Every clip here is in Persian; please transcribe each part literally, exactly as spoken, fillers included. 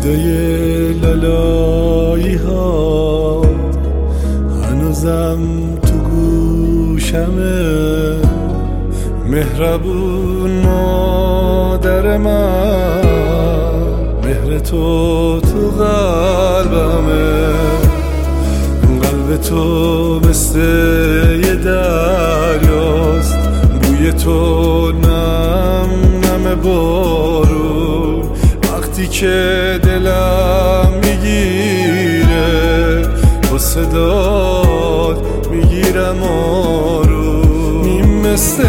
صدای لالایی ها هنوزم تو گوشمه. مهربون مادر من، مهر تو تو قلبمه. قلب تو مثل یه دریاست، بوی تو نم نم بارون. وقتی که دلم میگیره با صدات میگیرم آروم. نیم مثل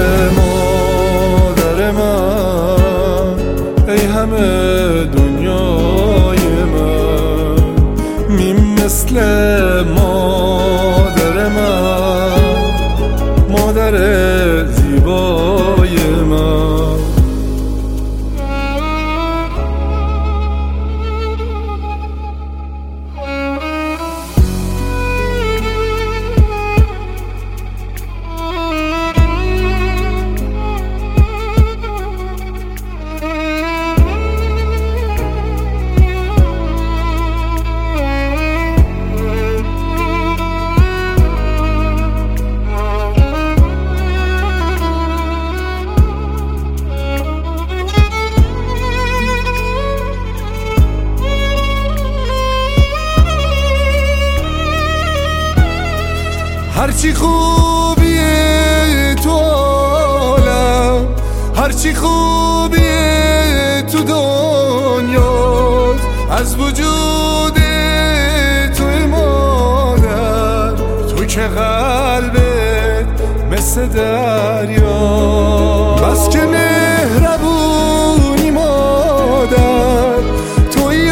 مادر من، ای همه دنیای من. نیم مثل مادر من، مادر زیبای من. هرچی خوبیه تو عالم، هرچی خوبیه تو دنیا، از وجود توی مادر. تو که قلبت مثل دریا، بس که مهربونی مادر. توی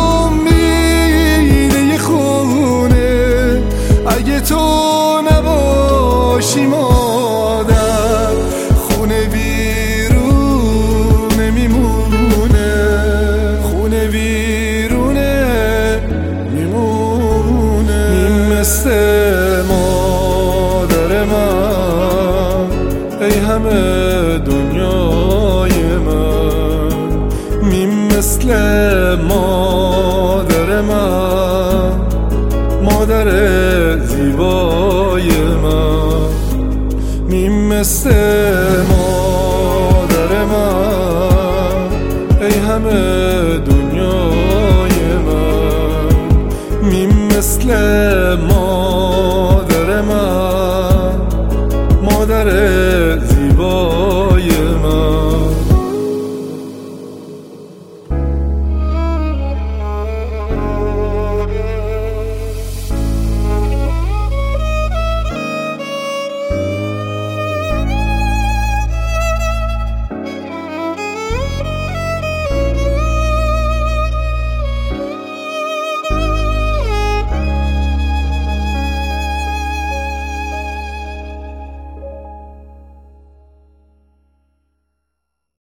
امید یه خونه، اگه تو نباشی مادر، خونه ویرونه میمونه. خونه ویرونه میمونه. نیم مثل مادر من، ای همه دنیای من. نیم مثل مادر من، مادر زیبای من. نیم مثل مادر من، ای همه دنیای من. نیم مثل مادر